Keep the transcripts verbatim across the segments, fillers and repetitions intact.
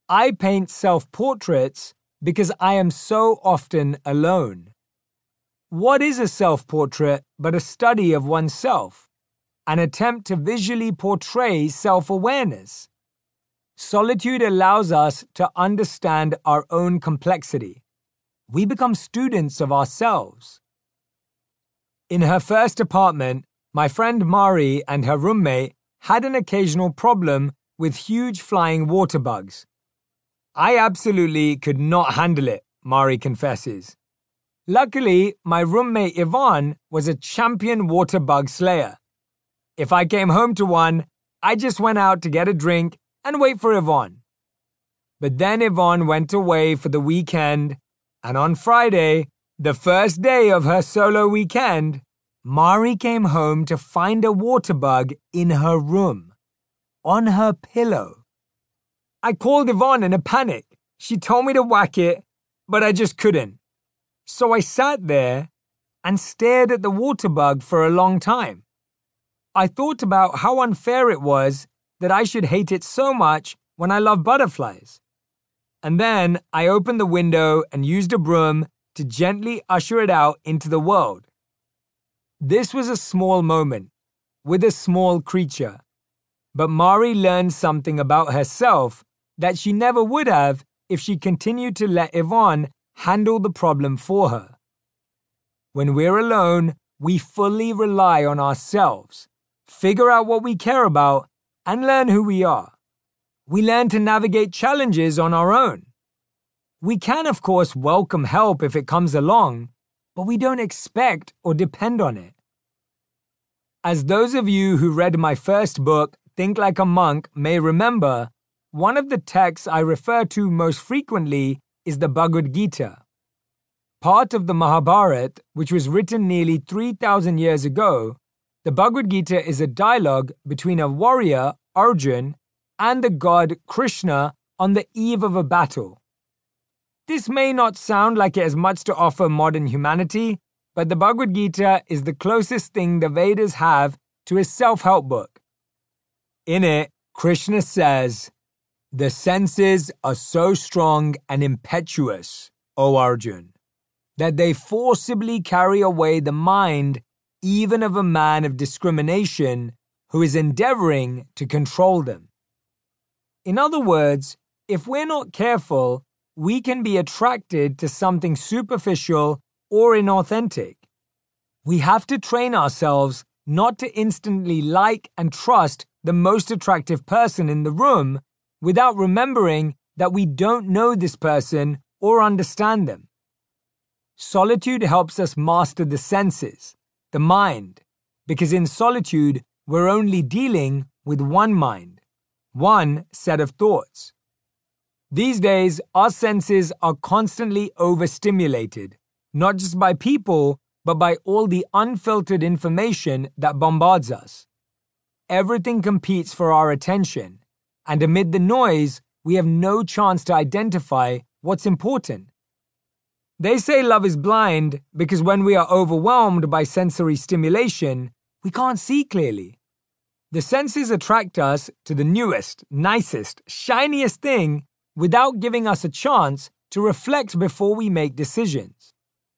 I paint self-portraits because I am so often alone. What is a self-portrait but a study of oneself, an attempt to visually portray self-awareness? Solitude allows us to understand our own complexity. We become students of ourselves. In her first apartment, my friend Mari and her roommate had an occasional problem with huge flying water bugs. I absolutely could not handle it, Mari confesses. Luckily, my roommate Yvonne was a champion water bug slayer. If I came home to one, I just went out to get a drink and wait for Yvonne. But then Yvonne went away for the weekend, and on Friday, the first day of her solo weekend, Mari came home to find a water bug in her room, on her pillow. I called Yvonne in a panic. She told me to whack it, but I just couldn't. So I sat there and stared at the water bug for a long time. I thought about how unfair it was that I should hate it so much when I love butterflies. And then I opened the window and used a broom to gently usher it out into the world. This was a small moment with a small creature, but Mari learned something about herself that she never would have if she continued to let Yvonne handle the problem for her. When we're alone, we fully rely on ourselves, figure out what we care about, and learn who we are. We learn to navigate challenges on our own. We can, of course, welcome help if it comes along, but we don't expect or depend on it. As those of you who read my first book, Think Like a Monk, may remember, one of the texts I refer to most frequently is the Bhagavad Gita. Part of the Mahabharata, which was written nearly three thousand years ago, the Bhagavad Gita is a dialogue between a warrior, Arjun, and the god Krishna on the eve of a battle. This may not sound like it has much to offer modern humanity, but the Bhagavad Gita is the closest thing the Vedas have to a self-help book. In it, Krishna says, "The senses are so strong and impetuous, O Arjun, that they forcibly carry away the mind even of a man of discrimination who is endeavoring to control them." In other words, if we're not careful, we can be attracted to something superficial or inauthentic. We have to train ourselves not to instantly like and trust the most attractive person in the room without remembering that we don't know this person or understand them. Solitude helps us master the senses, the mind, because in solitude, we're only dealing with one mind, one set of thoughts. These days, our senses are constantly overstimulated, not just by people, but by all the unfiltered information that bombards us. Everything competes for our attention, and amid the noise, we have no chance to identify what's important. They say love is blind because when we are overwhelmed by sensory stimulation, we can't see clearly. The senses attract us to the newest, nicest, shiniest thing without giving us a chance to reflect before we make decisions.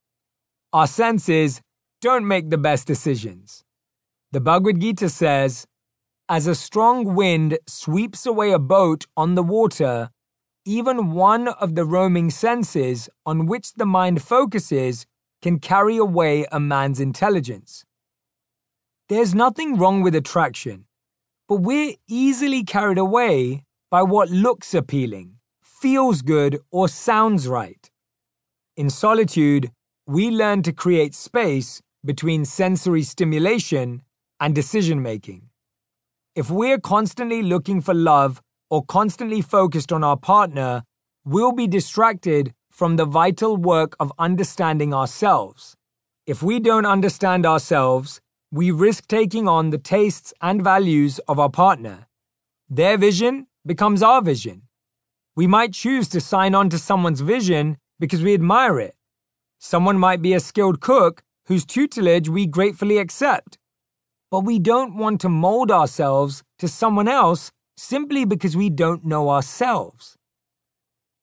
Our senses don't make the best decisions. The Bhagavad Gita says, "As a strong wind sweeps away a boat on the water, even one of the roaming senses on which the mind focuses can carry away a man's intelligence." There's nothing wrong with attraction, but we're easily carried away by what looks appealing, feels good, or sounds right. In solitude, we learn to create space between sensory stimulation and decision-making. If we're constantly looking for love or constantly focused on our partner, we'll be distracted from the vital work of understanding ourselves. If we don't understand ourselves, we risk taking on the tastes and values of our partner. Their vision becomes our vision. We might choose to sign on to someone's vision because we admire it. Someone might be a skilled cook whose tutelage we gratefully accept. But we don't want to mold ourselves to someone else simply because we don't know ourselves.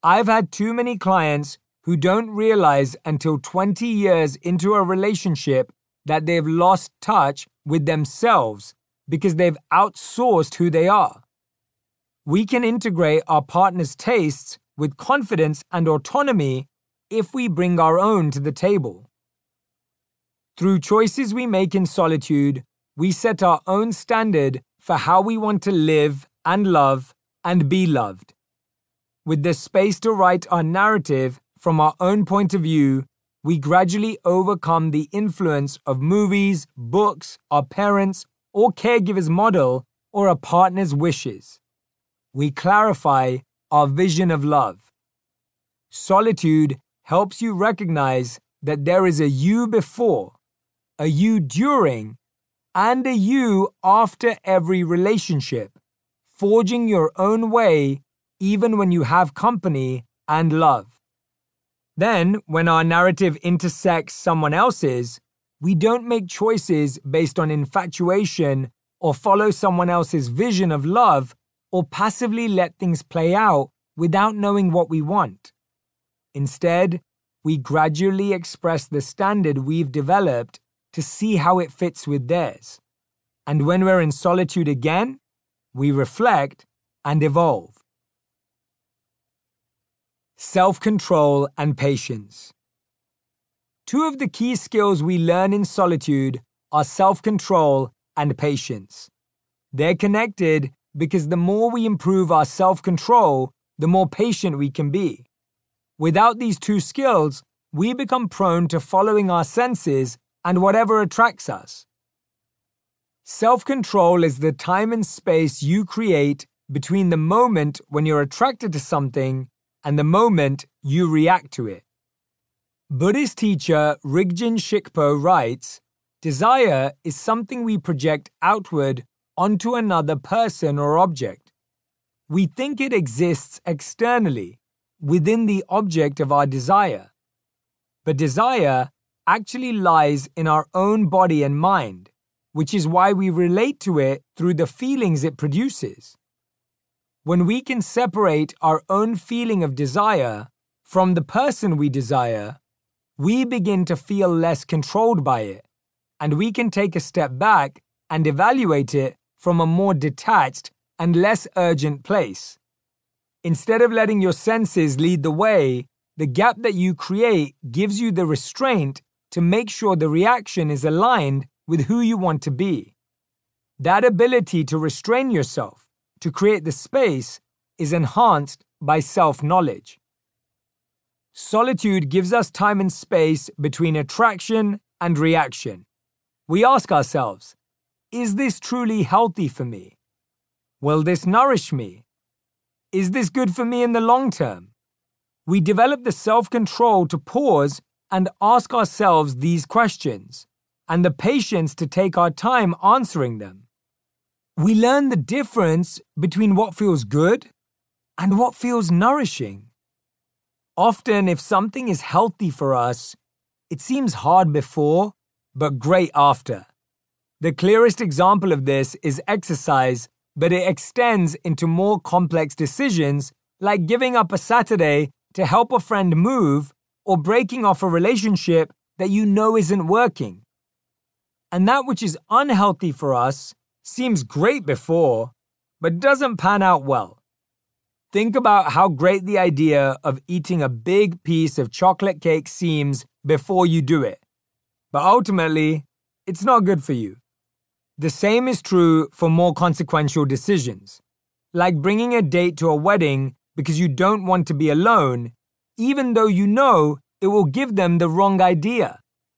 I've had too many clients who don't realize until twenty years into a relationship that they've lost touch with themselves because they've outsourced who they are. We can integrate our partner's tastes with confidence and autonomy if we bring our own to the table. Through choices we make in solitude, we set our own standard for how we want to live and love and be loved. With the space to write our narrative from our own point of view, we gradually overcome the influence of movies, books, our parents, or caregivers' model, or a partner's wishes. We clarify our vision of love. Solitude helps you recognize that there is a you before, a you during, and a you after every relationship, forging your own way even when you have company and love. Then, when our narrative intersects someone else's, we don't make choices based on infatuation or follow someone else's vision of love or passively let things play out without knowing what we want. Instead, we gradually express the standard we've developed to see how it fits with theirs. And when we're in solitude again, we reflect and evolve. Self-control and patience. Two of the key skills we learn in solitude are self-control and patience. They're connected because the more we improve our self-control, the more patient we can be. Without these two skills, we become prone to following our senses and whatever attracts us. Self-control is the time and space you create between the moment when you're attracted to something and the moment you react to it. Buddhist teacher Rigjin Shikpo writes, "Desire is something we project outward onto another person or object. We think it exists externally, within the object of our desire. But desire actually lies in our own body and mind, which is why we relate to it through the feelings it produces. When we can separate our own feeling of desire from the person we desire, we begin to feel less controlled by it, and we can take a step back and evaluate it from a more detached and less urgent place. Instead of letting your senses lead the way, the gap that you create gives you the restraint to make sure the reaction is aligned with who you want to be. That ability to restrain yourself, to create the space, is enhanced by self-knowledge. Solitude gives us time and space between attraction and reaction. We ask ourselves, is this truly healthy for me? Will this nourish me? Is this good for me in the long term? We develop the self-control to pause and ask ourselves these questions, and the patience to take our time answering them. We learn the difference between what feels good and what feels nourishing. Often, if something is healthy for us, it seems hard before, but great after. The clearest example of this is exercise, but it extends into more complex decisions like giving up a Saturday to help a friend move or breaking off a relationship that you know isn't working. And that which is unhealthy for us seems great before, but doesn't pan out well. Think about how great the idea of eating a big piece of chocolate cake seems before you do it. But ultimately, it's not good for you. The same is true for more consequential decisions, like bringing a date to a wedding because you don't want to be alone, even though you know it will give them the wrong idea.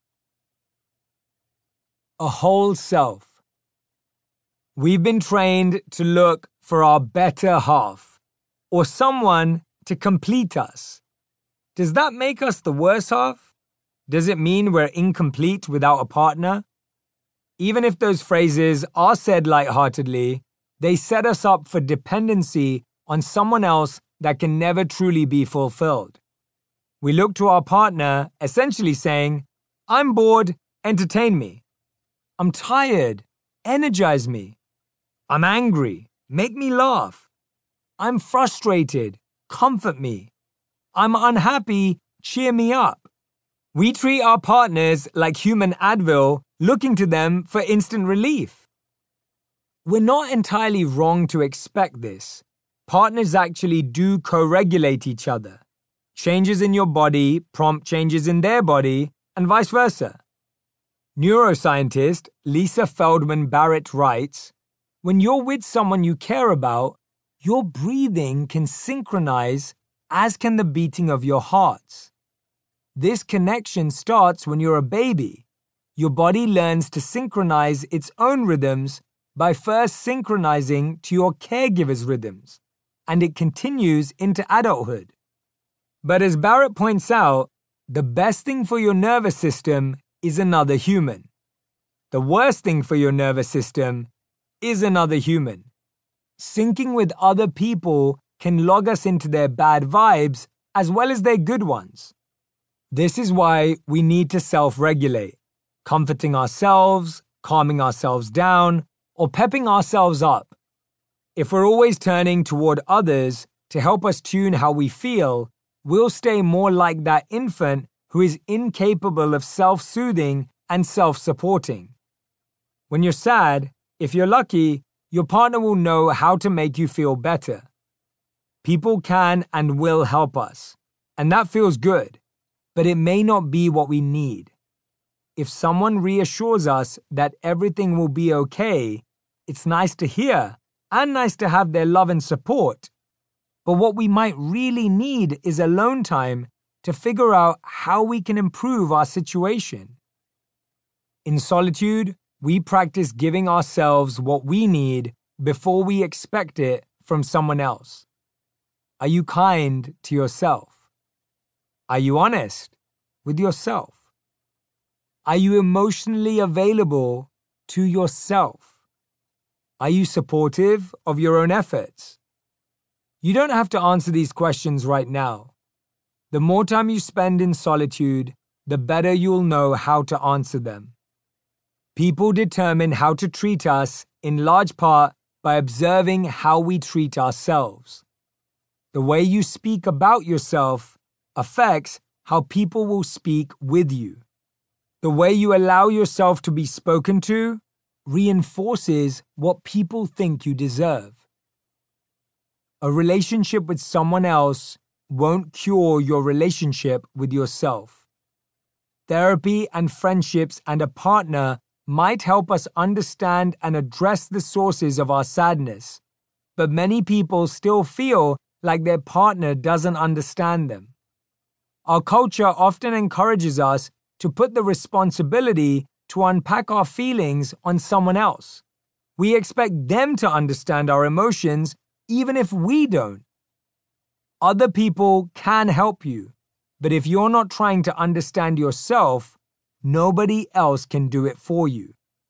A whole self. We've been trained to look for our better half, or someone to complete us. Does that make us the worse half? Does it mean we're incomplete without a partner? Even if those phrases are said lightheartedly, they set us up for dependency on someone else that can never truly be fulfilled. We look to our partner essentially saying, "I'm bored, entertain me. I'm tired, energize me. I'm angry, make me laugh. I'm frustrated, comfort me. I'm unhappy, cheer me up. We treat our partners like human Advil, looking to them for instant relief. We're not entirely wrong to expect this. Partners actually do co-regulate each other. Changes in your body prompt changes in their body, and vice versa. Neuroscientist Lisa Feldman Barrett writes, when you're with someone you care about, your breathing can synchronize, as can the beating of your hearts. This connection starts when you're a baby. Your body learns to synchronize its own rhythms by first synchronizing to your caregiver's rhythms, and it continues into adulthood. But as Barrett points out, the best thing for your nervous system is another human. The worst thing for your nervous system is another human. Syncing with other people can log us into their bad vibes as well as their good ones. This is why we need to self-regulate, comforting ourselves, calming ourselves down, or pepping ourselves up. If we're always turning toward others to help us tune how we feel, we'll stay more like that infant who is incapable of self-soothing and self-supporting. When you're sad, if you're lucky, your partner will know how to make you feel better. People can and will help us, and that feels good, but it may not be what we need. If someone reassures us that everything will be okay, it's nice to hear and nice to have their love and support. But what we might really need is alone time to figure out how we can improve our situation. In solitude, we practice giving ourselves what we need before we expect it from someone else. Are you kind to yourself? Are you honest with yourself? Are you emotionally available to yourself? Are you supportive of your own efforts? You don't have to answer these questions right now. The more time you spend in solitude, the better you'll know how to answer them. People determine how to treat us in large part by observing how we treat ourselves. The way you speak about yourself affects how people will speak with you. The way you allow yourself to be spoken to reinforces what people think you deserve. A relationship with someone else won't cure your relationship with yourself. Therapy and friendships and a partner might help us understand and address the sources of our sadness, but many people still feel like their partner doesn't understand them. Our culture often encourages us to put the responsibility to unpack our feelings on someone else. We expect them to understand our emotions even if we don't. Other people can help you, but if you're not trying to understand yourself, nobody else can do it for you.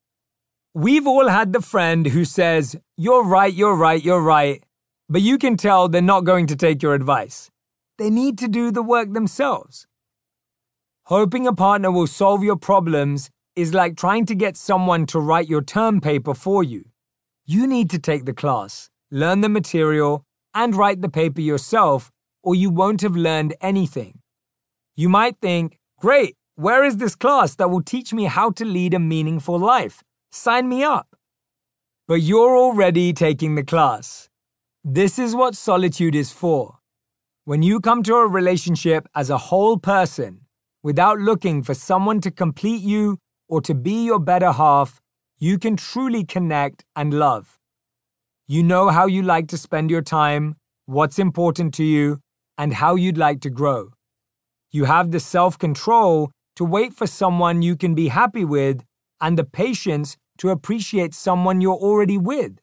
We've all had the friend who says, "You're right, you're right, you're right," but you can tell they're not going to take your advice. They need to do the work themselves. Hoping a partner will solve your problems is like trying to get someone to write your term paper for you. You need to take the class, learn the material, and write the paper yourself, or you won't have learned anything. You might think, great, where is this class that will teach me how to lead a meaningful life? Sign me up. But you're already taking the class. This is what solitude is for. When you come to a relationship as a whole person, without looking for someone to complete you or to be your better half, you can truly connect and love. You know how you like to spend your time, what's important to you, and how you'd like to grow. You have the self-control to wait for someone you can be happy with and the patience to appreciate someone you're already with.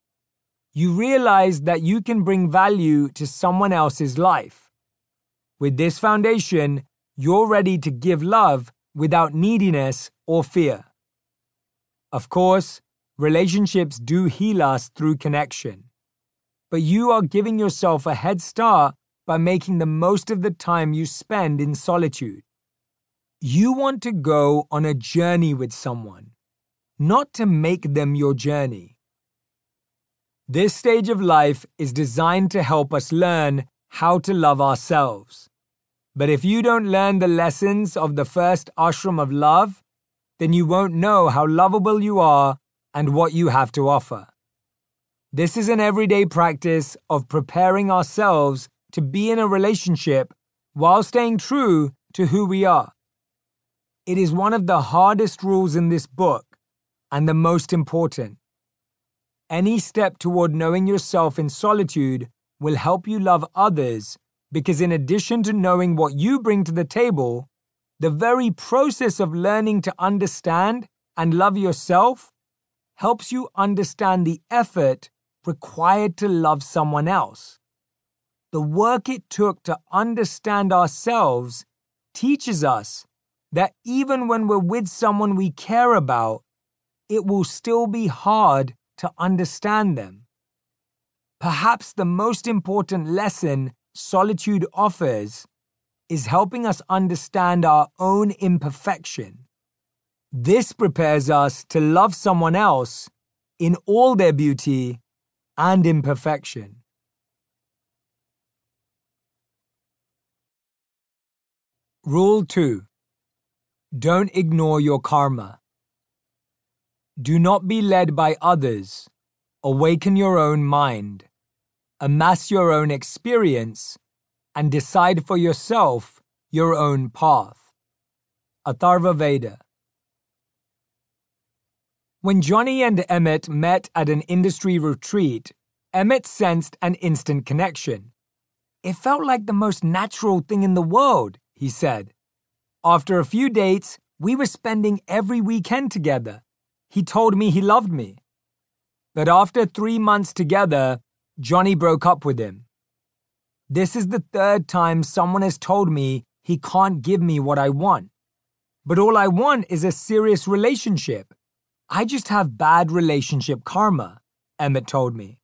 You realize that you can bring value to someone else's life. With this foundation, you're ready to give love without neediness or fear. Of course, relationships do heal us through connection. But you are giving yourself a head start by making the most of the time you spend in solitude. You want to go on a journey with someone, not to make them your journey. This stage of life is designed to help us learn how to love ourselves. But if you don't learn the lessons of the first ashram of love, then you won't know how lovable you are and what you have to offer. This is an everyday practice of preparing ourselves to be in a relationship while staying true to who we are. It is one of the hardest rules in this book and the most important. Any step toward knowing yourself in solitude will help you love others, because in addition to knowing what you bring to the table, the very process of learning to understand and love yourself helps you understand the effort required to love someone else. The work it took to understand ourselves teaches us that even when we're with someone we care about, it will still be hard to understand them. Perhaps the most important lesson solitude offers is helping us understand our own imperfection. This prepares us to love someone else in all their beauty and imperfection. Rule two. Don't ignore your karma. Do not be led by others. Awaken your own mind. Amass your own experience and decide for yourself your own path. Atharva Veda. When Johnny and Emmett met at an industry retreat, Emmett sensed an instant connection. It felt like the most natural thing in the world, he said. After a few dates, we were spending every weekend together. He told me he loved me. But after three months together, Johnny broke up with him. This is the third time someone has told me he can't give me what I want. But all I want is a serious relationship. I just have bad relationship karma, Emmett told me.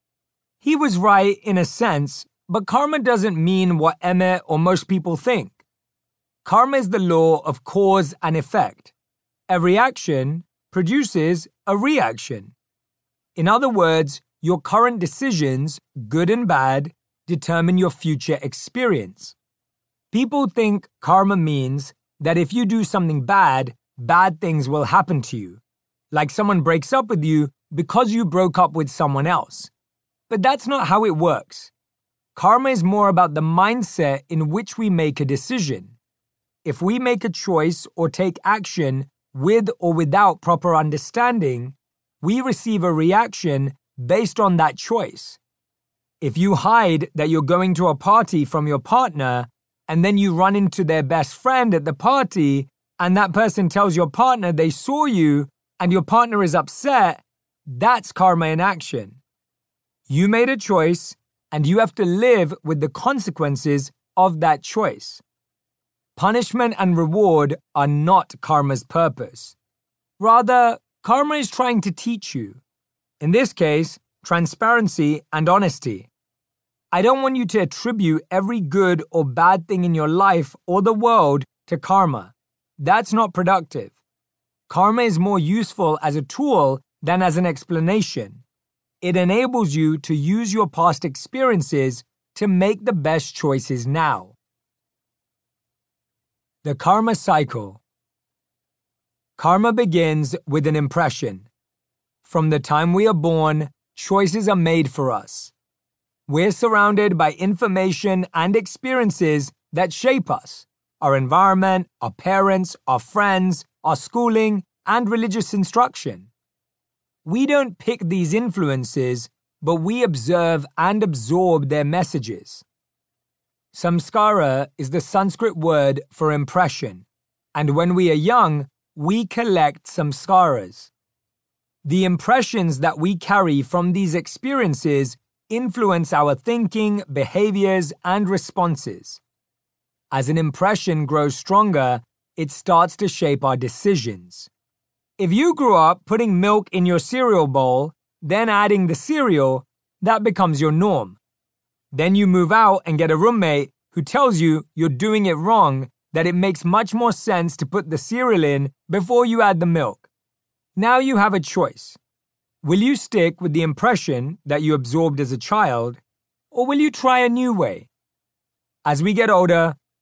He was right in a sense, but karma doesn't mean what Emmett or most people think. Karma is the law of cause and effect. Every action produces a reaction. In other words, your current decisions, good and bad, determine your future experience. People think karma means that if you do something bad, bad things will happen to you. Like someone breaks up with you because you broke up with someone else. But that's not how it works. Karma is more about the mindset in which we make a decision. If we make a choice or take action with or without proper understanding, we receive a reaction based on that choice. If you hide that you're going to a party from your partner, and then you run into their best friend at the party, and that person tells your partner they saw you, and your partner is upset, that's karma in action. You made a choice, and you have to live with the consequences of that choice. Punishment and reward are not karma's purpose. Rather, karma is trying to teach you. In this case, transparency and honesty. I don't want you to attribute every good or bad thing in your life or the world to karma. That's not productive. Karma is more useful as a tool than as an explanation. It enables you to use your past experiences to make the best choices now. The karma cycle. Karma begins with an impression. From the time we are born, choices are made for us. We're surrounded by information and experiences that shape us: our environment, our parents, our friends, our schooling, and religious instruction. We don't pick these influences, but we observe and absorb their messages. Samskara is the Sanskrit word for impression, and when we are young, we collect samskaras. The impressions that we carry from these experiences influence our thinking, behaviors, and responses. As an impression grows stronger, it starts to shape our decisions. If you grew up putting milk in your cereal bowl, then adding the cereal, that becomes your norm. Then you move out and get a roommate who tells you you're doing it wrong, that it makes much more sense to put the cereal in before you add the milk. Now you have a choice. Will you stick with the impression that you absorbed as a child, or will you try a new way? As we get older,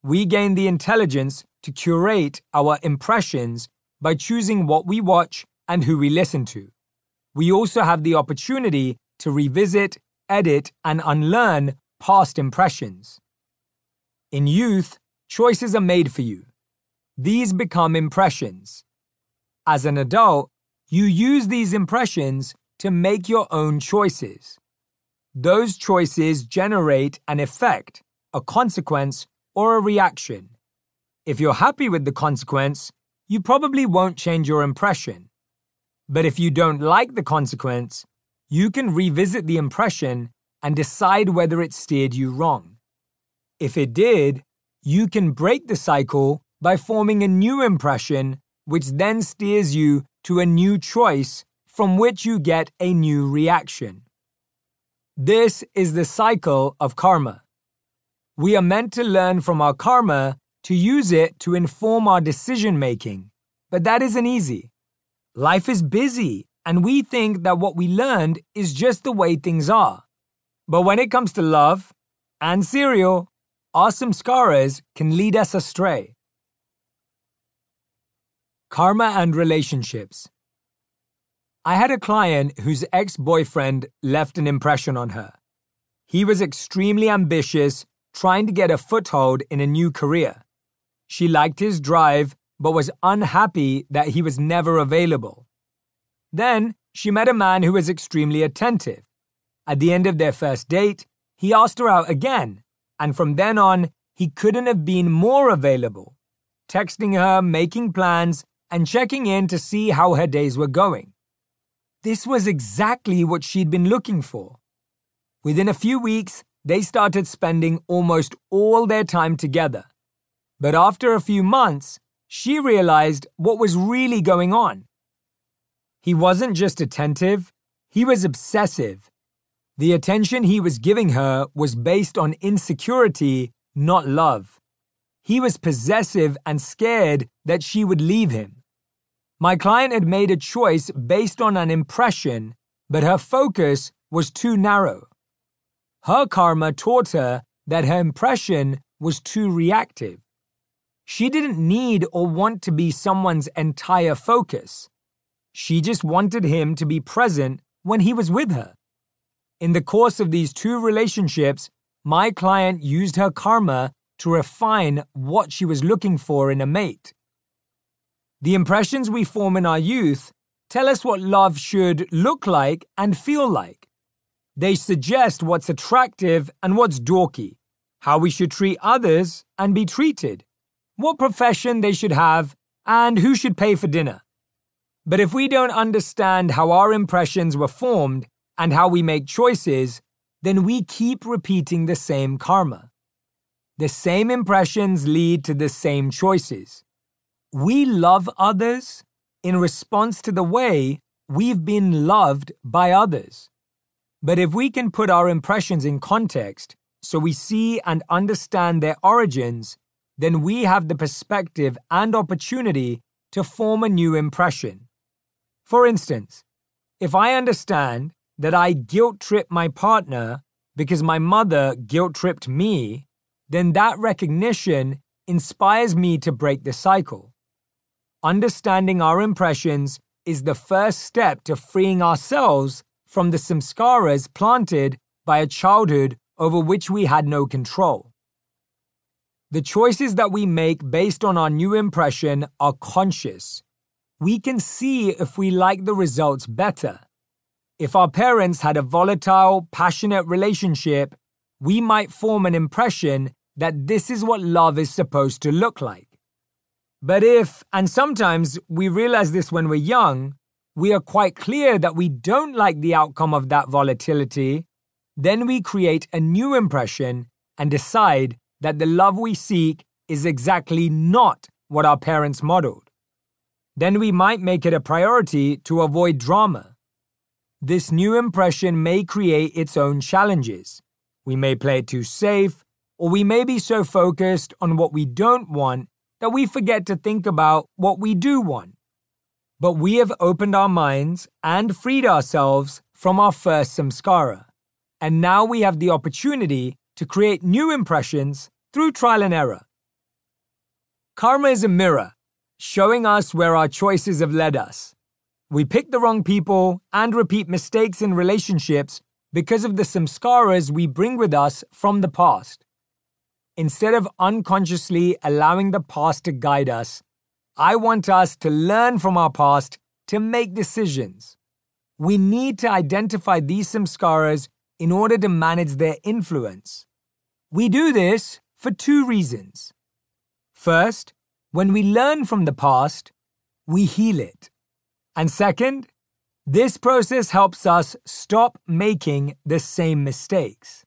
we gain the intelligence to curate our impressions by choosing what we watch and who we listen to. We also have the opportunity to revisit, edit, and unlearn past impressions. In youth, choices are made for you. These become impressions. As an adult, you use these impressions to make your own choices. Those choices generate an effect, a consequence, or a reaction. If you're happy with the consequence, you probably won't change your impression. But if you don't like the consequence, you can revisit the impression and decide whether it steered you wrong. If it did, you can break the cycle by forming a new impression, which then steers you to a new choice from which you get a new reaction. This is the cycle of karma. We are meant to learn from our karma to use it to inform our decision-making, but that isn't easy. Life is busy, and we think that what we learned is just the way things are. But when it comes to love and cereal, our samskaras can lead us astray. Karma and relationships. I had a client whose ex-boyfriend left an impression on her. He was extremely ambitious, trying to get a foothold in a new career. She liked his drive, but was unhappy that he was never available. Then, she met a man who was extremely attentive. At the end of their first date, he asked her out again, and from then on, he couldn't have been more available, texting her, making plans, and checking in to see how her days were going. This was exactly what she'd been looking for. Within a few weeks, they started spending almost all their time together. But after a few months, she realized what was really going on. He wasn't just attentive, he was obsessive. The attention he was giving her was based on insecurity, not love. He was possessive and scared that she would leave him. My client had made a choice based on an impression, but her focus was too narrow. Her karma taught her that her impression was too reactive. She didn't need or want to be someone's entire focus. She just wanted him to be present when he was with her. In the course of these two relationships, my client used her karma to refine what she was looking for in a mate. The impressions we form in our youth tell us what love should look like and feel like. They suggest what's attractive and what's dorky, how we should treat others and be treated, what profession they should have, and who should pay for dinner. But if we don't understand how our impressions were formed and how we make choices, then we keep repeating the same karma. The same impressions lead to the same choices. We love others in response to the way we've been loved by others. But if we can put our impressions in context so we see and understand their origins, then we have the perspective and opportunity to form a new impression. For instance, if I understand that I guilt-trip my partner because my mother guilt-tripped me, then that recognition inspires me to break the cycle. Understanding our impressions is the first step to freeing ourselves from the samskaras planted by a childhood over which we had no control. The choices that we make based on our new impression are conscious. We can see if we like the results better. If our parents had a volatile, passionate relationship, we might form an impression that this is what love is supposed to look like. But if, and sometimes we realize this when we're young, we are quite clear that we don't like the outcome of that volatility, then we create a new impression and decide that the love we seek is exactly not what our parents modeled. Then we might make it a priority to avoid drama. This new impression may create its own challenges. We may play it too safe, or we may be so focused on what we don't want that we forget to think about what we do want. But we have opened our minds and freed ourselves from our first samskara, and now we have the opportunity to create new impressions through trial and error. Karma is a mirror, showing us where our choices have led us. We pick the wrong people and repeat mistakes in relationships because of the samskaras we bring with us from the past. Instead of unconsciously allowing the past to guide us, I want us to learn from our past to make decisions. We need to identify these samskaras in order to manage their influence. We do this for two reasons. First, when we learn from the past, we heal it. And second, this process helps us stop making the same mistakes.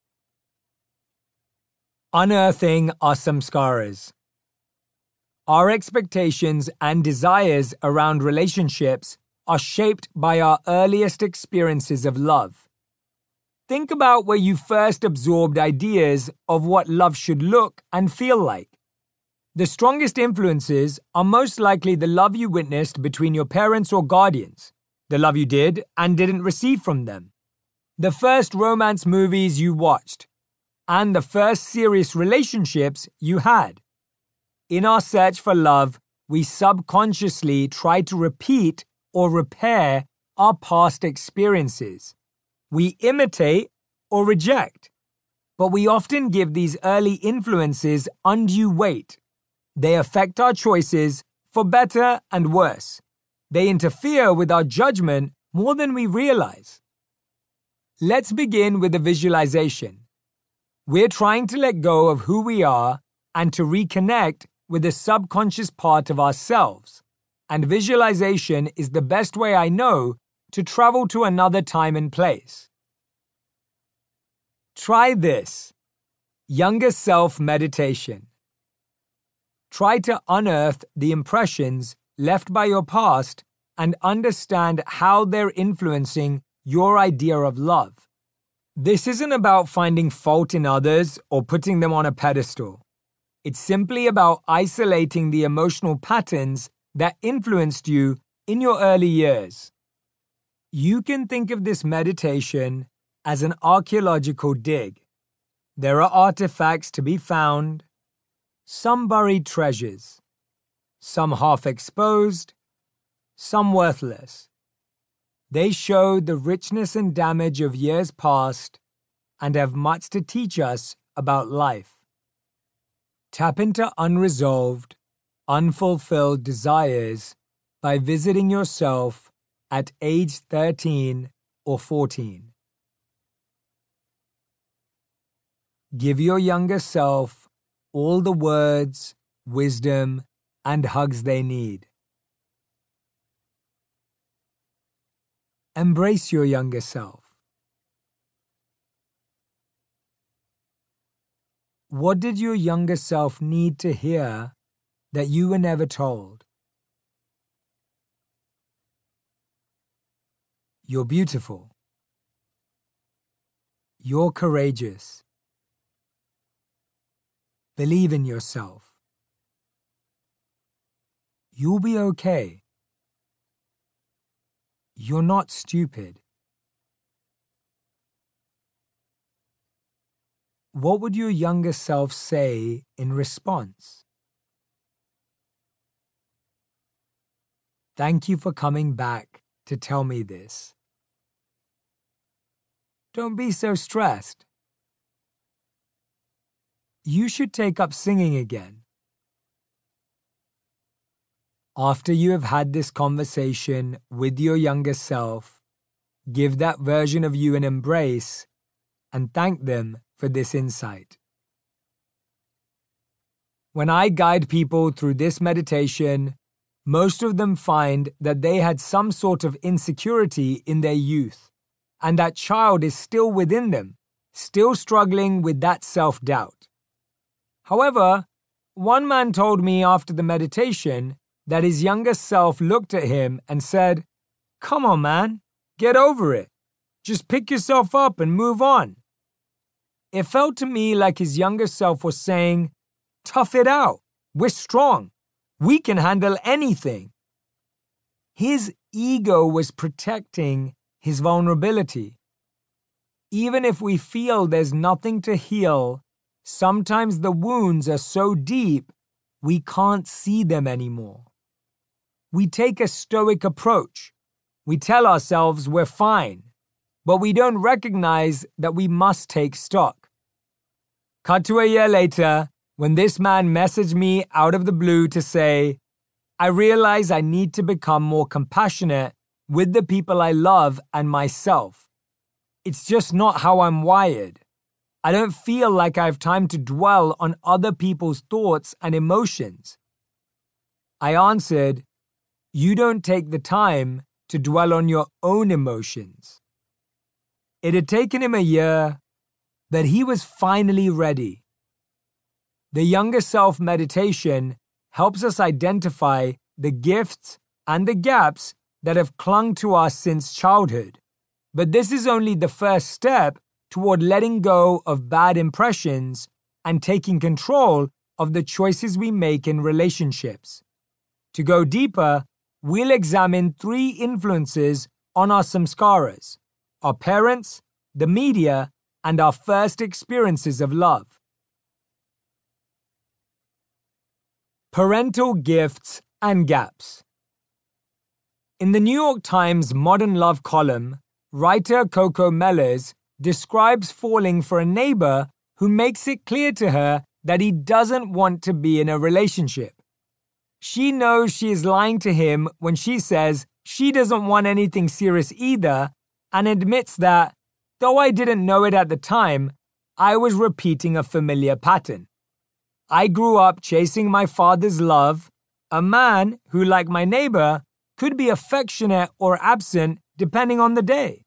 Unearthing our samskaras. Our expectations and desires around relationships are shaped by our earliest experiences of love. Think about where you first absorbed ideas of what love should look and feel like. The strongest influences are most likely the love you witnessed between your parents or guardians, the love you did and didn't receive from them, the first romance movies you watched, and the first serious relationships you had. In our search for love, we subconsciously try to repeat or repair our past experiences. We imitate or reject, but we often give these early influences undue weight. They affect our choices for better and worse. They interfere with our judgment more than we realize. Let's begin with a visualization. We're trying to let go of who we are and to reconnect with the subconscious part of ourselves. And visualization is the best way I know to travel to another time and place. Try this. Younger self meditation. Try to unearth the impressions left by your past and understand how they're influencing your idea of love. This isn't about finding fault in others or putting them on a pedestal. It's simply about isolating the emotional patterns that influenced you in your early years. You can think of this meditation as an archaeological dig. There are artifacts to be found, some buried treasures, some half exposed, some worthless. They show the richness and damage of years past and have much to teach us about life. Tap into unresolved, unfulfilled desires by visiting yourself at age thirteen or fourteen. Give your younger self all the words, wisdom, and hugs they need. Embrace your younger self. What did your younger self need to hear that you were never told? You're beautiful. You're courageous. Believe in yourself. You'll be okay. You're not stupid. What would your younger self say in response? Thank you for coming back to tell me this. Don't be so stressed. You should take up singing again. After you have had this conversation with your younger self, give that version of you an embrace and thank them for this insight. When I guide people through this meditation, most of them find that they had some sort of insecurity in their youth, and that child is still within them, still struggling with that self-doubt. However, one man told me after the meditation that his younger self looked at him and said, "Come on, man, get over it. Just pick yourself up and move on." It felt to me like his younger self was saying, "Tough it out. We're strong. We can handle anything." His ego was protecting his vulnerability. Even if we feel there's nothing to heal, sometimes the wounds are so deep we can't see them anymore. We take a stoic approach. We tell ourselves we're fine, but we don't recognize that we must take stock. Cut to a year later, when this man messaged me out of the blue to say, I realize I need to become more compassionate with the people I love and myself. It's just not how I'm wired. I don't feel like I have time to dwell on other people's thoughts and emotions. I answered, you don't take the time to dwell on your own emotions. It had taken him a year, but he was finally ready. The younger self meditation helps us identify the gifts and the gaps that have clung to us since childhood. But this is only the first step toward letting go of bad impressions and taking control of the choices we make in relationships. To go deeper, we'll examine three influences on our samskaras: our parents, the media, and our first experiences of love. Parental gifts and gaps. In the New York Times Modern Love column, writer Coco Mellers describes falling for a neighbor who makes it clear to her that he doesn't want to be in a relationship. She knows she is lying to him when she says she doesn't want anything serious either, and admits that, though I didn't know it at the time, I was repeating a familiar pattern. I grew up chasing my father's love, a man who, like my neighbor, could be affectionate or absent depending on the day.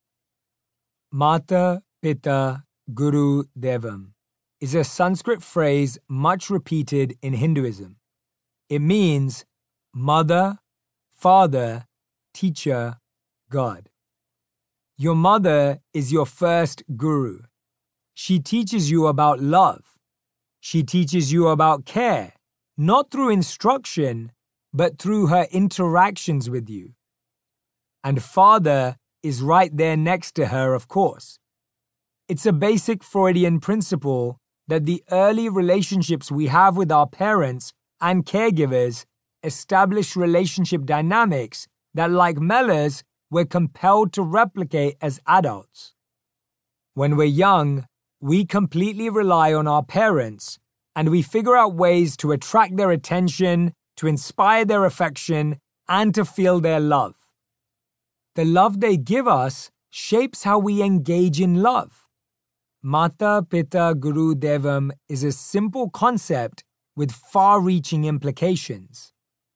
Mata Pita Guru Devam is a Sanskrit phrase much repeated in Hinduism. It means mother, father, teacher, God. Your mother is your first guru. She teaches you about love. She teaches you about care, not through instruction, but through her interactions with you. And father is right there next to her, of course. It's a basic Freudian principle that the early relationships we have with our parents and caregivers establish relationship dynamics that, like Mellers, we're compelled to replicate as adults. When we're young, we completely rely on our parents, and we figure out ways to attract their attention, to inspire their affection, and to feel their love. The love they give us shapes how we engage in love. Mata Pita Guru Devam is a simple concept with far-reaching implications.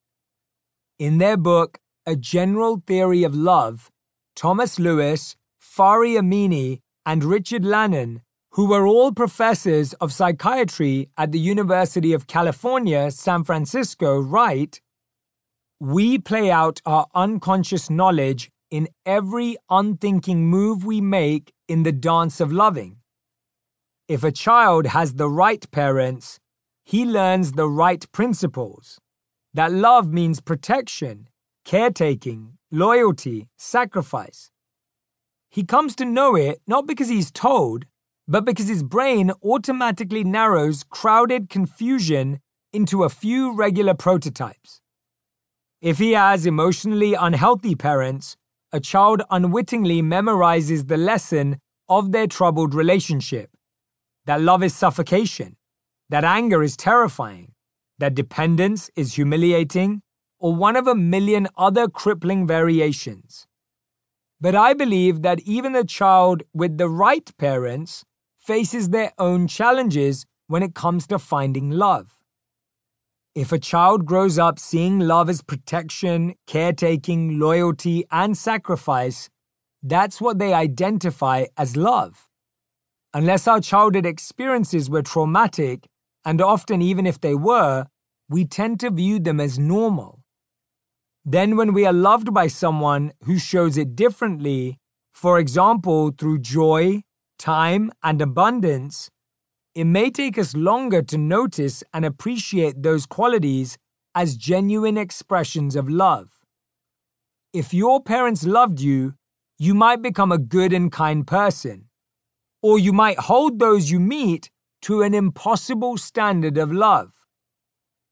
In their book, A General Theory of Love, Thomas Lewis, Fari Amini, and Richard Lannon, who were all professors of psychiatry at the University of California, San Francisco, write, "We play out our unconscious knowledge in every unthinking move we make in the dance of loving. If a child has the right parents, he learns the right principles. That love means protection, caretaking, loyalty, sacrifice. He comes to know it not because he's told, but because his brain automatically narrows crowded confusion into a few regular prototypes. If he has emotionally unhealthy parents, a child unwittingly memorizes the lesson of their troubled relationship. That love is suffocation, that anger is terrifying, that dependence is humiliating, or one of a million other crippling variations. But I believe that even the child with the right parents faces their own challenges when it comes to finding love. If a child grows up seeing love as protection, caretaking, loyalty, and sacrifice, that's what they identify as love. Unless our childhood experiences were traumatic, and often even if they were, we tend to view them as normal. Then when we are loved by someone who shows it differently, for example through joy, time, and abundance, it may take us longer to notice and appreciate those qualities as genuine expressions of love. If your parents loved you, you might become a good and kind person, or you might hold those you meet to an impossible standard of love.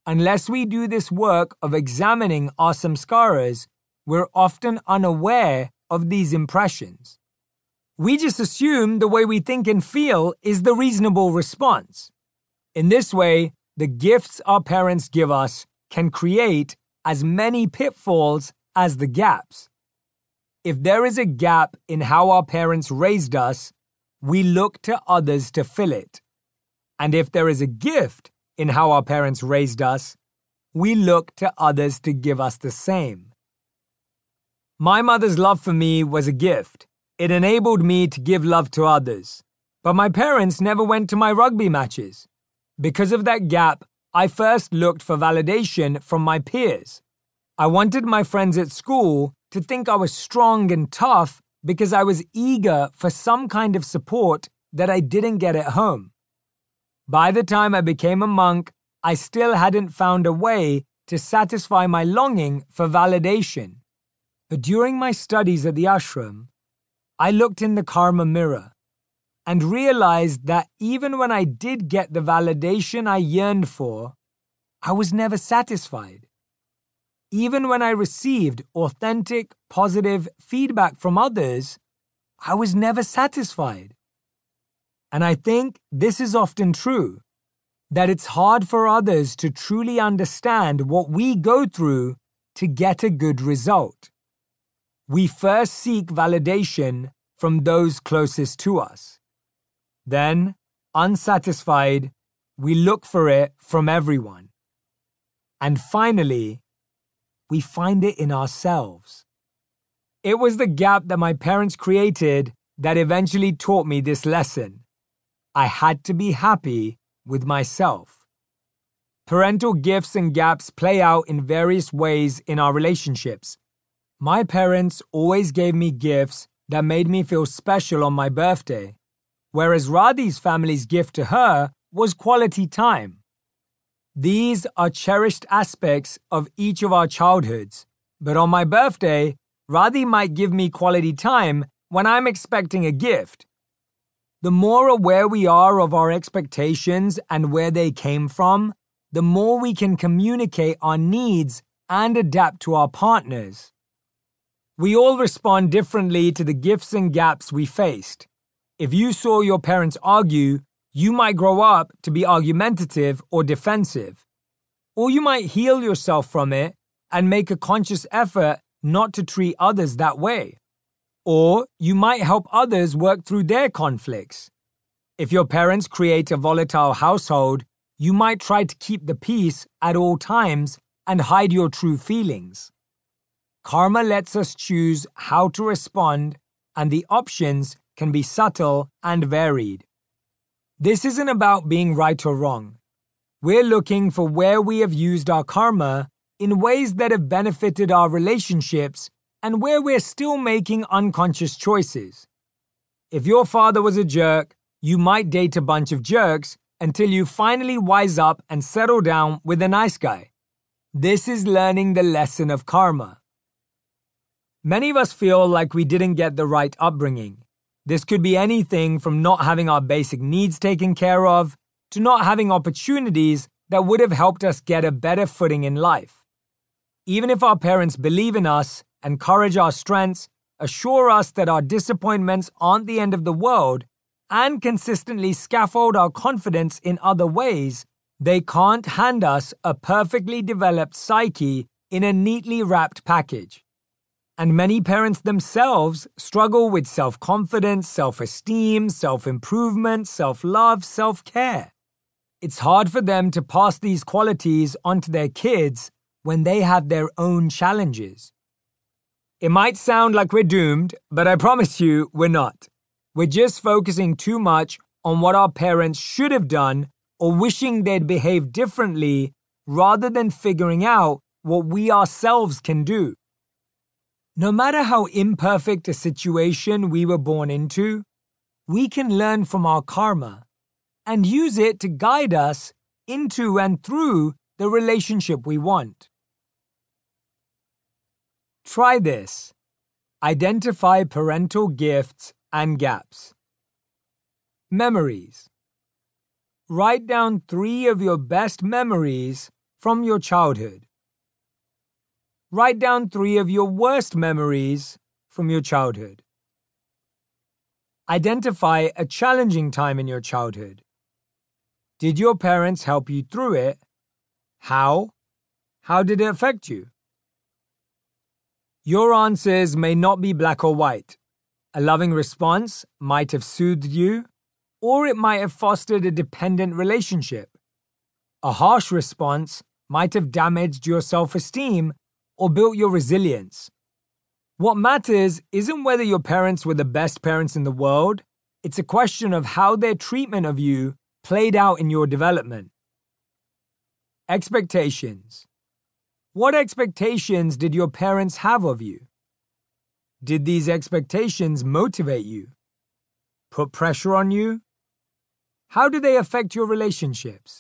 Unless we do this work of examining our samskaras, we're often unaware of these impressions. We just assume the way we think and feel is the reasonable response. In this way, the gifts our parents give us can create as many pitfalls as the gaps. If there is a gap in how our parents raised us, we look to others to fill it. And if there is a gift in how our parents raised us, we look to others to give us the same. My mother's love for me was a gift. It enabled me to give love to others. But my parents never went to my rugby matches. Because of that gap, I first looked for validation from my peers. I wanted my friends at school to think I was strong and tough because I was eager for some kind of support that I didn't get at home. By the time I became a monk, I still hadn't found a way to satisfy my longing for validation. But during my studies at the ashram, I looked in the karma mirror and realized that even when I did get the validation I yearned for, I was never satisfied. Even when I received authentic, positive feedback from others, I was never satisfied. And I think this is often true, that it's hard for others to truly understand what we go through to get a good result. We first seek validation from those closest to us. Then, unsatisfied, we look for it from everyone. And finally, we find it in ourselves. It was the gap that my parents created that eventually taught me this lesson. I had to be happy with myself. Parental gifts and gaps play out in various ways in our relationships. My parents always gave me gifts that made me feel special on my birthday, whereas Radhi's family's gift to her was quality time. These are cherished aspects of each of our childhoods, but on my birthday, Radhi might give me quality time when I'm expecting a gift. The more aware we are of our expectations and where they came from, the more we can communicate our needs and adapt to our partners. We all respond differently to the gifts and gaps we faced. If you saw your parents argue, you might grow up to be argumentative or defensive. Or you might heal yourself from it and make a conscious effort not to treat others that way. Or you might help others work through their conflicts. If your parents create a volatile household, you might try to keep the peace at all times and hide your true feelings. Karma lets us choose how to respond, and the options can be subtle and varied. This isn't about being right or wrong. We're looking for where we have used our karma in ways that have benefited our relationships and where we're still making unconscious choices. If your father was a jerk, you might date a bunch of jerks until you finally wise up and settle down with a nice guy. This is learning the lesson of karma. Many of us feel like we didn't get the right upbringing. This could be anything from not having our basic needs taken care of to not having opportunities that would have helped us get a better footing in life. Even if our parents believe in us, encourage our strengths, assure us that our disappointments aren't the end of the world, and consistently scaffold our confidence in other ways, they can't hand us a perfectly developed psyche in a neatly wrapped package. And many parents themselves struggle with self-confidence, self-esteem, self-improvement, self-love, self-care. It's hard for them to pass these qualities onto their kids when they have their own challenges. It might sound like we're doomed, but I promise you we're not. We're just focusing too much on what our parents should have done or wishing they'd behaved differently rather than figuring out what we ourselves can do. No matter how imperfect a situation we were born into, we can learn from our karma and use it to guide us into and through the relationship we want. Try this. Identify parental gifts and gaps. Memories. Write down three of your best memories from your childhood. Write down three of your worst memories from your childhood. Identify a challenging time in your childhood. Did your parents help you through it? How? How did it affect you? Your answers may not be black or white. A loving response might have soothed you, or it might have fostered a dependent relationship. A harsh response might have damaged your self-esteem or built your resilience. What matters isn't whether your parents were the best parents in the world, it's a question of how their treatment of you played out in your development. Expectations. What expectations did your parents have of you? Did these expectations motivate you? Put pressure on you? How do they affect your relationships?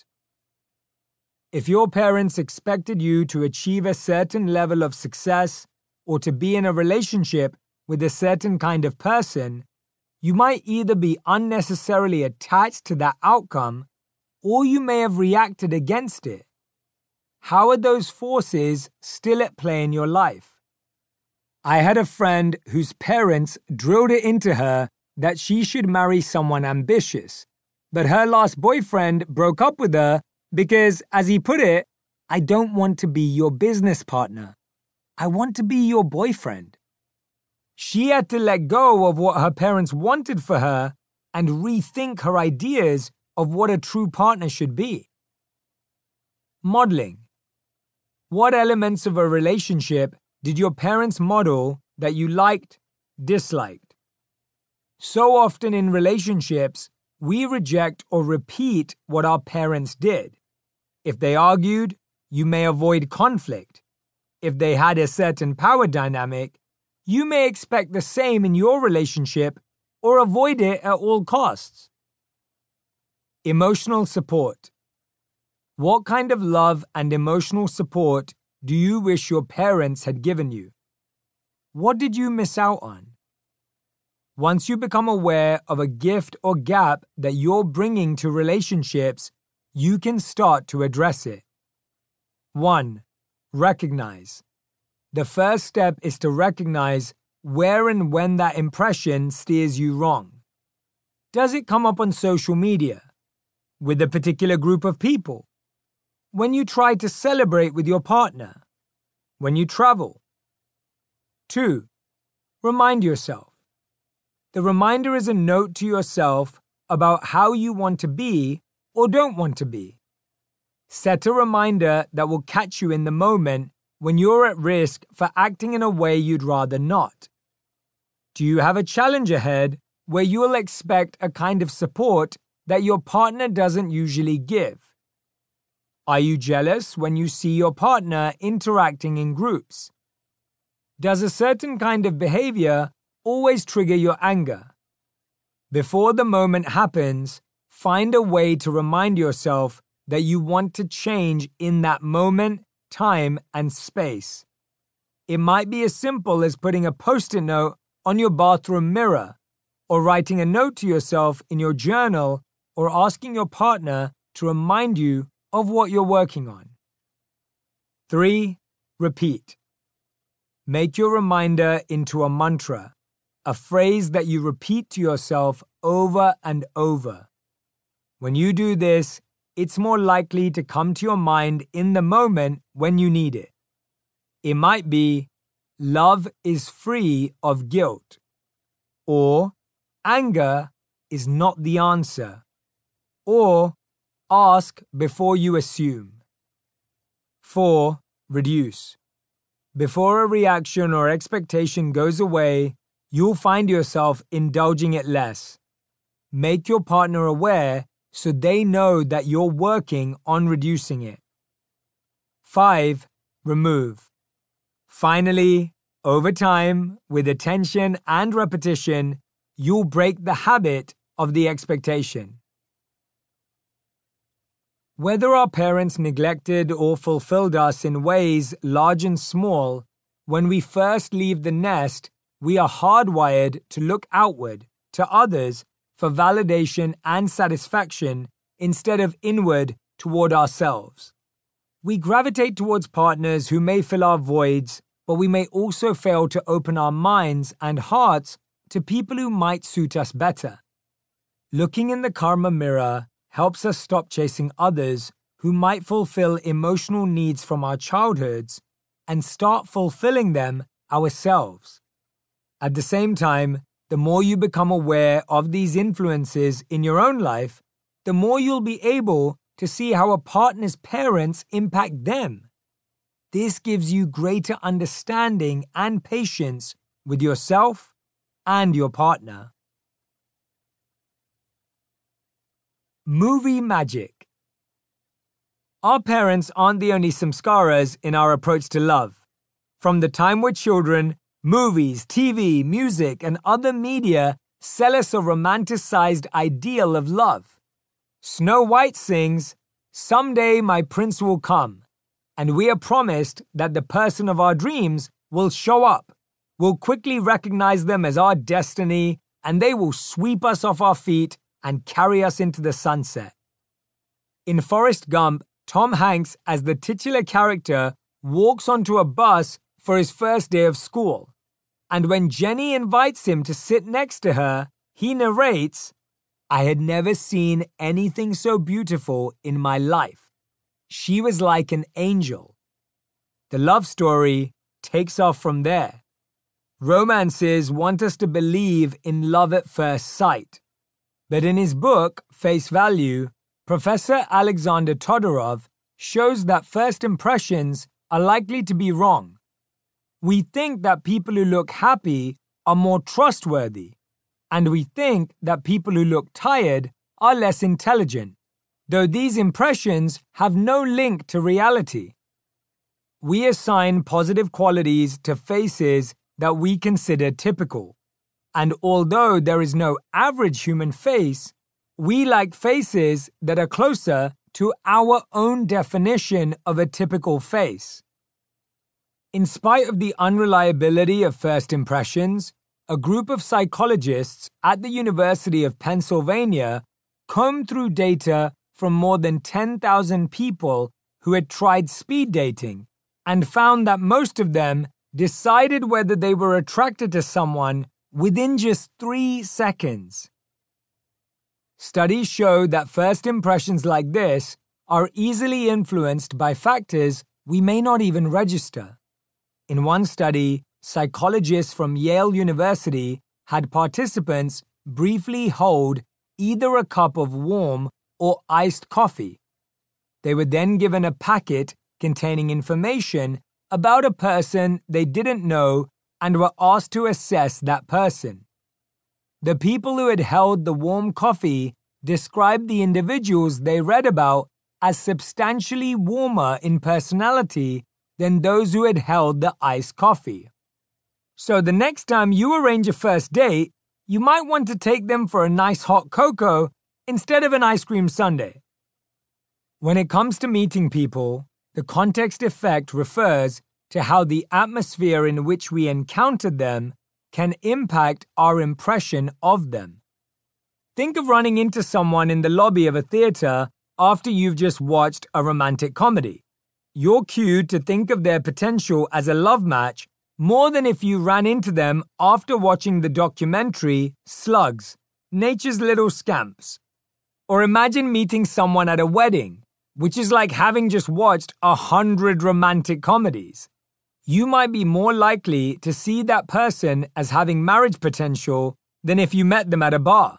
If your parents expected you to achieve a certain level of success or to be in a relationship with a certain kind of person, you might either be unnecessarily attached to that outcome or you may have reacted against it. How are those forces still at play in your life? I had a friend whose parents drilled it into her that she should marry someone ambitious, but her last boyfriend broke up with her because, as he put it, I don't want to be your business partner. I want to be your boyfriend. She had to let go of what her parents wanted for her and rethink her ideas of what a true partner should be. Modeling. What elements of a relationship did your parents model that you liked, disliked? So often in relationships, we reject or repeat what our parents did. If they argued, you may avoid conflict. If they had a certain power dynamic, you may expect the same in your relationship or avoid it at all costs. Emotional support. What kind of love and emotional support do you wish your parents had given you? What did you miss out on? Once you become aware of a gift or gap that you're bringing to relationships, you can start to address it. one. Recognize. The first step is to recognize where and when that impression steers you wrong. Does it come up on social media? With a particular group of people? When you try to celebrate with your partner? When you travel? two. Remind yourself. The reminder is a note to yourself about how you want to be or don't want to be. Set a reminder that will catch you in the moment when you're at risk for acting in a way you'd rather not. Do you have a challenge ahead where you will expect a kind of support that your partner doesn't usually give? Are you jealous when you see your partner interacting in groups? Does a certain kind of behavior always trigger your anger? Before the moment happens, find a way to remind yourself that you want to change in that moment, time, and space. It might be as simple as putting a post-it note on your bathroom mirror, or writing a note to yourself in your journal, or asking your partner to remind you of what you're working on. three. Repeat. Make your reminder into a mantra, a phrase that you repeat to yourself over and over. When you do this, it's more likely to come to your mind in the moment when you need it. It might be, love is free of guilt, or anger is not the answer, or ask before you assume. four. Reduce. Before a reaction or expectation goes away, you'll find yourself indulging it less. Make your partner aware so they know that you're working on reducing it. five. Remove. Finally, over time, with attention and repetition, you'll break the habit of the expectation. Whether our parents neglected or fulfilled us in ways large and small, when we first leave the nest, we are hardwired to look outward, to others, for validation and satisfaction instead of inward toward ourselves. We gravitate towards partners who may fill our voids, but we may also fail to open our minds and hearts to people who might suit us better. Looking in the karma mirror helps us stop chasing others who might fulfill emotional needs from our childhoods and start fulfilling them ourselves. At the same time, the more you become aware of these influences in your own life, the more you'll be able to see how a partner's parents impact them. This gives you greater understanding and patience with yourself and your partner. Movie magic. Our parents aren't the only samskaras in our approach to love. From the time we're children, movies, T V, music, and other media sell us a romanticized ideal of love. Snow White sings, "Someday my prince will come," and we are promised that the person of our dreams will show up. We'll quickly recognize them as our destiny, and they will sweep us off our feet and carry us into the sunset. In Forrest Gump, Tom Hanks, as the titular character, walks onto a bus for his first day of school. And when Jenny invites him to sit next to her, he narrates, "I had never seen anything so beautiful in my life. She was like an angel." The love story takes off from there. Romances want us to believe in love at first sight. But in his book, Face Value, Professor Alexander Todorov shows that first impressions are likely to be wrong. We think that people who look happy are more trustworthy, and we think that people who look tired are less intelligent, though these impressions have no link to reality. We assign positive qualities to faces that we consider typical, and although there is no average human face, we like faces that are closer to our own definition of a typical face. In spite of the unreliability of first impressions, a group of psychologists at the University of Pennsylvania combed through data from more than ten thousand people who had tried speed dating and found that most of them decided whether they were attracted to someone within just three seconds. Studies show that first impressions like this are easily influenced by factors we may not even register. In one study, psychologists from Yale University had participants briefly hold either a cup of warm or iced coffee. They were then given a packet containing information about a person they didn't know and were asked to assess that person. The people who had held the warm coffee described the individuals they read about as substantially warmer in personality than those who had held the iced coffee. So the next time you arrange a first date, you might want to take them for a nice hot cocoa instead of an ice cream sundae. When it comes to meeting people, the context effect refers to how the atmosphere in which we encountered them can impact our impression of them. Think of running into someone in the lobby of a theater after you've just watched a romantic comedy. You're cued to think of their potential as a love match more than if you ran into them after watching the documentary Slugs, Nature's Little Scamps. Or imagine meeting someone at a wedding, which is like having just watched a hundred romantic comedies. You might be more likely to see that person as having marriage potential than if you met them at a bar.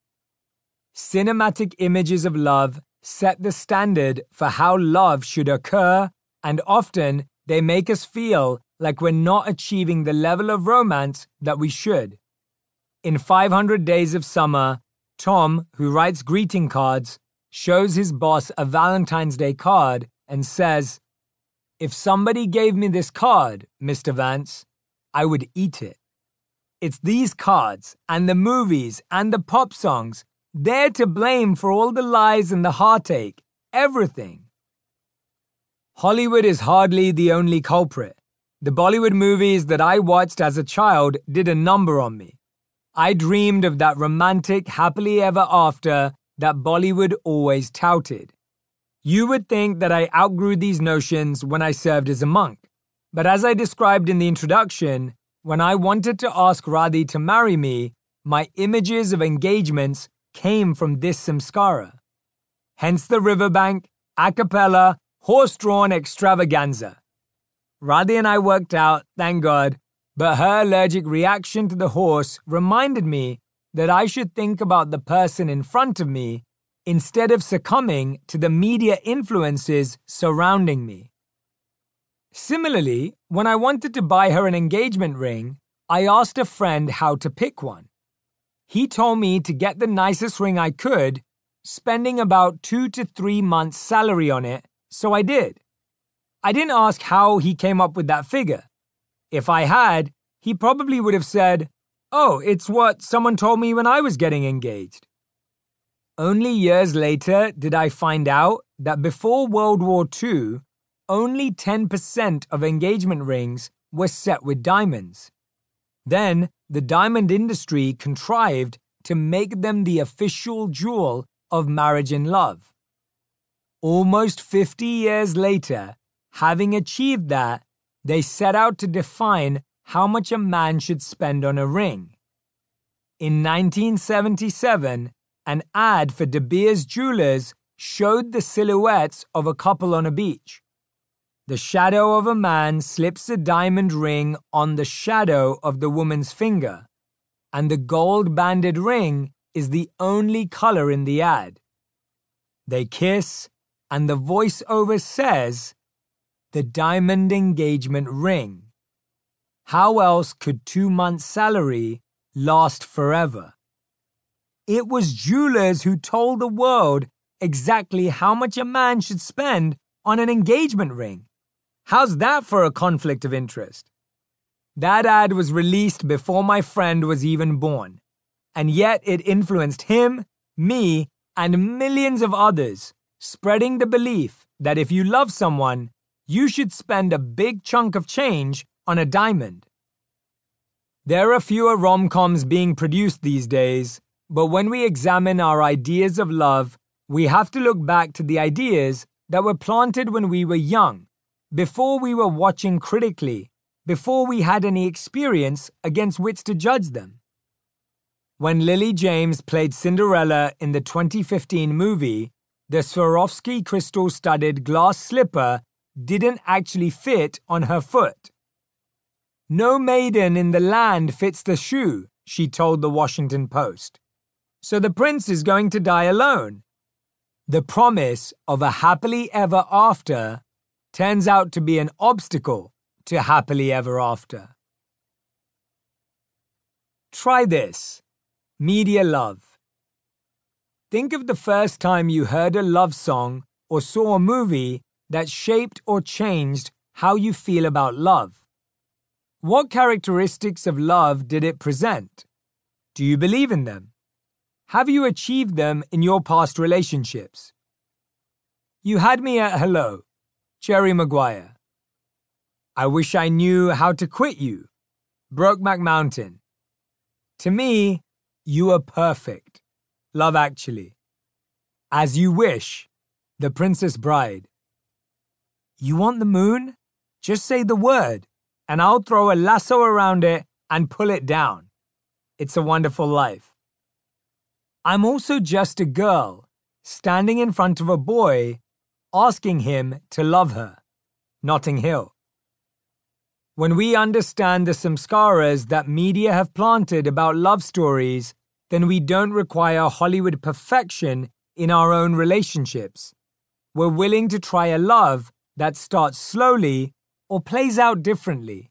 Cinematic images of love set the standard for how love should occur, and often they make us feel like we're not achieving the level of romance that we should. In five hundred Days of Summer, Tom, who writes greeting cards, shows his boss a Valentine's Day card and says, "If somebody gave me this card, Mister Vance, I would eat it." It's these cards and the movies and the pop songs, they're to blame for all the lies and the heartache, everything. Hollywood is hardly the only culprit. The Bollywood movies that I watched as a child did a number on me. I dreamed of that romantic happily ever after that Bollywood always touted. You would think that I outgrew these notions when I served as a monk, but as I described in the introduction, when I wanted to ask Radhi to marry me, my images of engagements came from this samskara. Hence the riverbank, a cappella, horse-drawn extravaganza. Radhi and I worked out, thank God, but her allergic reaction to the horse reminded me that I should think about the person in front of me instead of succumbing to the media influences surrounding me. Similarly, when I wanted to buy her an engagement ring, I asked a friend how to pick one. He told me to get the nicest ring I could, spending about two to three months' salary on it, so I did. I didn't ask how he came up with that figure. If I had, he probably would have said, "Oh, it's what someone told me when I was getting engaged." Only years later did I find out that before World War Two, only ten percent of engagement rings were set with diamonds. Then, the diamond industry contrived to make them the official jewel of marriage and love. Almost fifty years later, having achieved that, they set out to define how much a man should spend on a ring. In nineteen seventy-seven, an ad for De Beers Jewelers showed the silhouettes of a couple on a beach. The shadow of a man slips a diamond ring on the shadow of the woman's finger, and the gold-banded ring is the only color in the ad. They kiss, and the voiceover says, "The diamond engagement ring." How else could two months' salary last forever? It was jewelers who told the world exactly how much a man should spend on an engagement ring. How's that for a conflict of interest? That ad was released before my friend was even born, and yet it influenced him, me, and millions of others, spreading the belief that if you love someone, you should spend a big chunk of change on a diamond. There are fewer rom-coms being produced these days, but when we examine our ideas of love, we have to look back to the ideas that were planted when we were young, before we were watching critically, before we had any experience against which to judge them. When Lily James played Cinderella in the twenty fifteen movie, the Swarovski crystal-studded glass slipper didn't actually fit on her foot. "No maiden in the land fits the shoe," she told the Washington Post. "So the prince is going to die alone." The promise of a happily ever after turns out to be an obstacle to happily ever after. Try this. Media love. Think of the first time you heard a love song or saw a movie that shaped or changed how you feel about love. What characteristics of love did it present? Do you believe in them? Have you achieved them in your past relationships? You had me at hello, Jerry Maguire. I wish I knew how to quit you, Brokeback Mountain. To me, you are perfect, Love Actually. As You Wish, The Princess Bride. You want the moon? Just say the word, and I'll throw a lasso around it and pull it down. It's a Wonderful Life. I'm also just a girl, standing in front of a boy, asking him to love her. Notting Hill. When we understand the samskaras that media have planted about love stories, then we don't require Hollywood perfection in our own relationships. We're willing to try a love that starts slowly or plays out differently.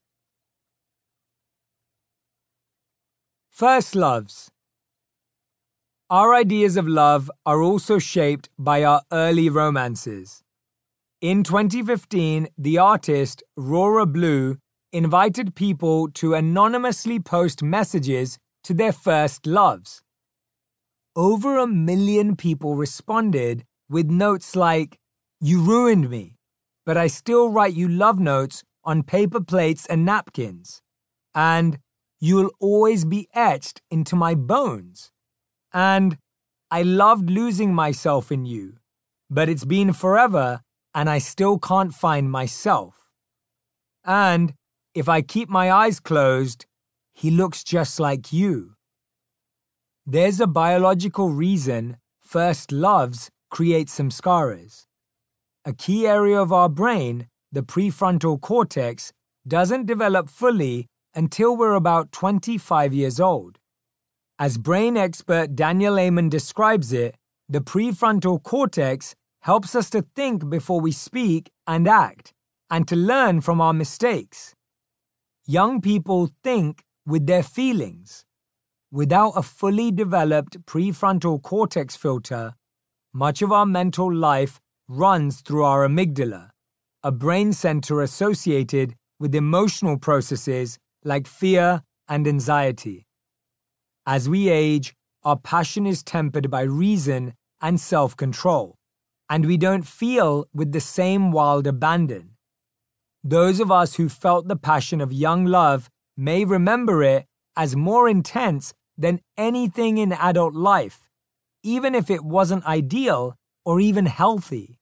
First loves. Our ideas of love are also shaped by our early romances. In twenty fifteen, the artist Rora Blue invited people to anonymously post messages to their first loves. Over a million people responded with notes like, "You ruined me, but I still write you love notes on paper plates and napkins," and "You'll always be etched into my bones," and "I loved losing myself in you, but it's been forever and I still can't find myself. And if I keep my eyes closed, he looks just like you. There's a biological reason first loves create samskaras. A key area of our brain, the prefrontal cortex, doesn't develop fully until we're about twenty-five years old. As brain expert Daniel Amen describes it, the prefrontal cortex helps us to think before we speak and act, and to learn from our mistakes. Young people think with their feelings. Without a fully developed prefrontal cortex filter, much of our mental life runs through our amygdala, a brain center associated with emotional processes like fear and anxiety. As we age, our passion is tempered by reason and self-control, and we don't feel with the same wild abandon. Those of us who felt the passion of young love may remember it as more intense than anything in adult life, even if it wasn't ideal or even healthy.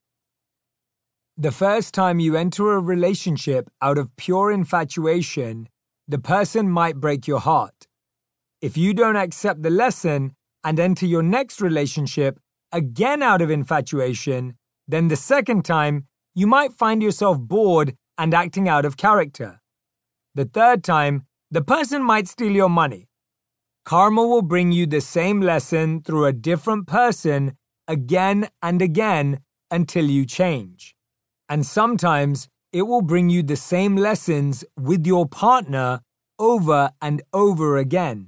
The first time you enter a relationship out of pure infatuation, the person might break your heart. If you don't accept the lesson and enter your next relationship again out of infatuation, then the second time you might find yourself bored and acting out of character. The third time, the person might steal your money. Karma will bring you the same lesson through a different person again and again until you change. And sometimes it will bring you the same lessons with your partner over and over again.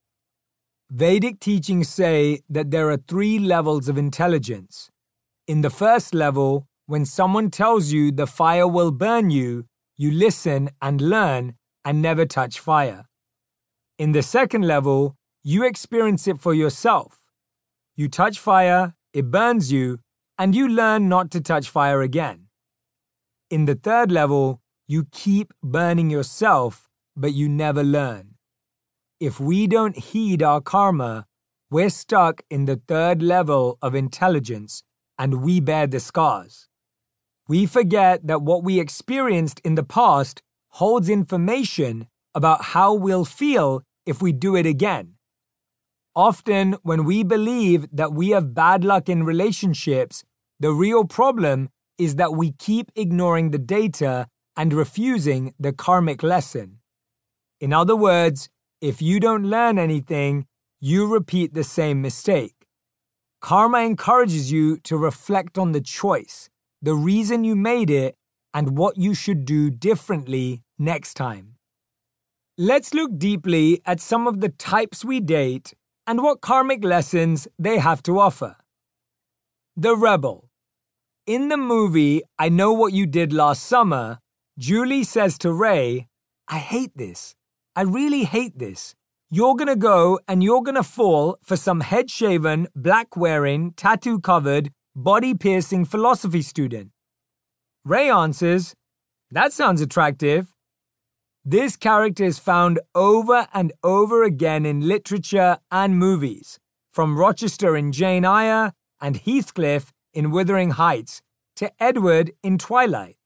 Vedic teachings say that there are three levels of intelligence. In the first level, when someone tells you the fire will burn you, you listen and learn and never touch fire. In the second level, you experience it for yourself. You touch fire, it burns you, and you learn not to touch fire again. In the third level, you keep burning yourself, but you never learn. If we don't heed our karma, we're stuck in the third level of intelligence, and we bear the scars. We forget that what we experienced in the past holds information about how we'll feel if we do it again. Often, when we believe that we have bad luck in relationships, the real problem is that we keep ignoring the data and refusing the karmic lesson. In other words, if you don't learn anything, you repeat the same mistake. Karma encourages you to reflect on the choice, the reason you made it, and what you should do differently next time. Let's look deeply at some of the types we date and what karmic lessons they have to offer. The rebel. In the movie I Know What You Did Last Summer, Julie says to Ray, "I hate this. I really hate this. You're gonna go and you're gonna fall for some head-shaven, black-wearing, tattoo-covered, body-piercing philosophy student." Ray answers, "That sounds attractive." This character is found over and over again in literature and movies, from Rochester in Jane Eyre and Heathcliff in Wuthering Heights to Edward in Twilight.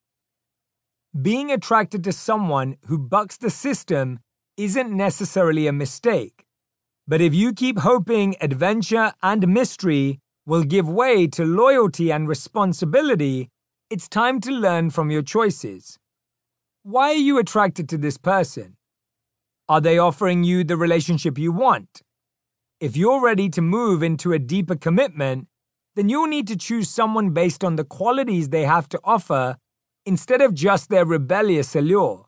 Being attracted to someone who bucks the system isn't necessarily a mistake, but if you keep hoping adventure and mystery will give way to loyalty and responsibility, it's time to learn from your choices. Why are you attracted to this person? Are they offering you the relationship you want? If you're ready to move into a deeper commitment, then you'll need to choose someone based on the qualities they have to offer instead of just their rebellious allure.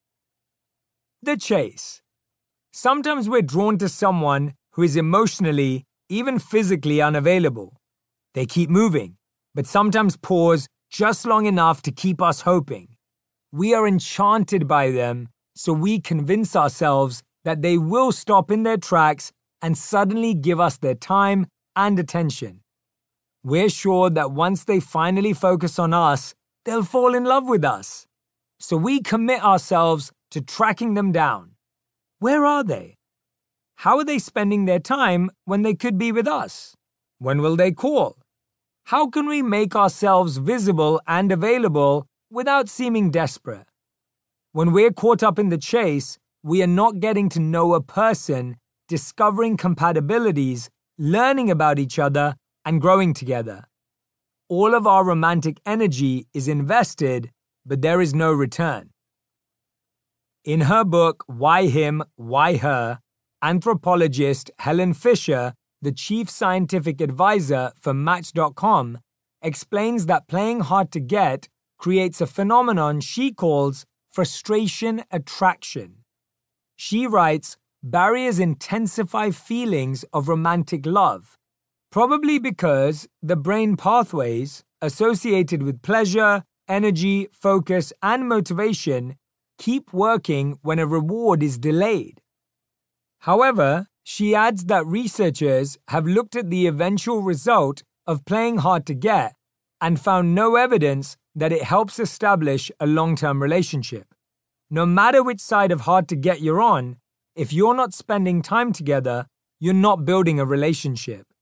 The chase. Sometimes we're drawn to someone who is emotionally, even physically unavailable. They keep moving, but sometimes pause just long enough to keep us hoping. We are enchanted by them, so we convince ourselves that they will stop in their tracks and suddenly give us their time and attention. We're sure that once they finally focus on us, they'll fall in love with us. So we commit ourselves to tracking them down. Where are they? How are they spending their time when they could be with us? When will they call? How can we make ourselves visible and available without seeming desperate? When we're caught up in the chase, we are not getting to know a person, discovering compatibilities, learning about each other, and growing together. All of our romantic energy is invested, but there is no return. In her book, Why Him, Why Her, anthropologist Helen Fisher, the chief scientific advisor for Match dot com, explains that playing hard to get creates a phenomenon she calls frustration attraction. She writes, barriers intensify feelings of romantic love, probably because the brain pathways associated with pleasure, energy, focus, and motivation keep working when a reward is delayed. However, she adds that researchers have looked at the eventual result of playing hard to get and found no evidence that it helps establish a long-term relationship. No matter which side of hard to get you're on, if you're not spending time together, you're not building a relationship.